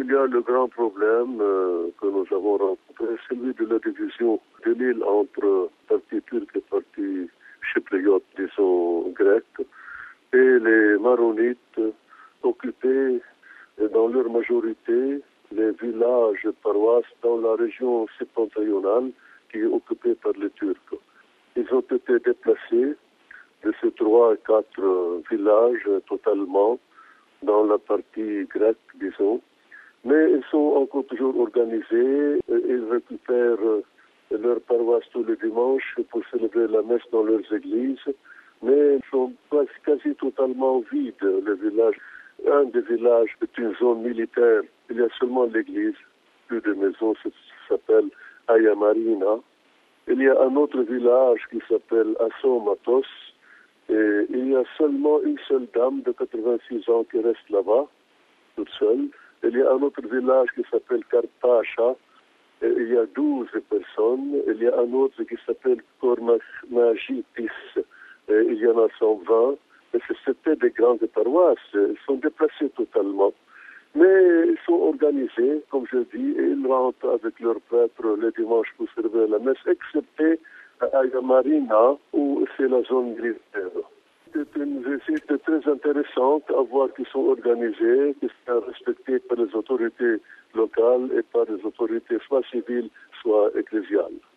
y a le grand problème que nous avons rencontré, celui de la division de l'île entre parti turc et parti chypriote, disons grec, et les maronites occupaient dans leur majorité les villages paroisses dans la région septentrionale qui est occupée par les Turcs. Ils ont été déplacés de ces 3 à 4 villages totalement dans la partie grecque, disons. Mais ils sont encore toujours organisés. Ils récupèrent leur paroisse tous les dimanches pour célébrer la messe dans leurs églises. Mais ils sont quasi totalement vides, les villages. Un des villages est une zone militaire. Il y a seulement l'église, plus de maisons, ça s'appelle Aya Marina. Il y a un autre village qui s'appelle Assomatos. Et il y a seulement une seule dame de 86 ans qui reste là-bas, toute seule. Il y a un autre village qui s'appelle Kartasha. Et il y a 12 personnes. Il y a un autre qui s'appelle Kormagitis. Il y en a 120. C'était des grandes paroisses. Ils sont déplacés totalement. Mais ils sont organisés, comme je dis, et ils rentrent avec leurs prêtres le dimanche pour servir la messe, excepté à Ayamarina, où c'est la zone militaire. C'est une visite très intéressante à voir qu'ils sont organisés, qu'ils sont respectés par les autorités locales et par les autorités soit civiles, soit ecclésiales.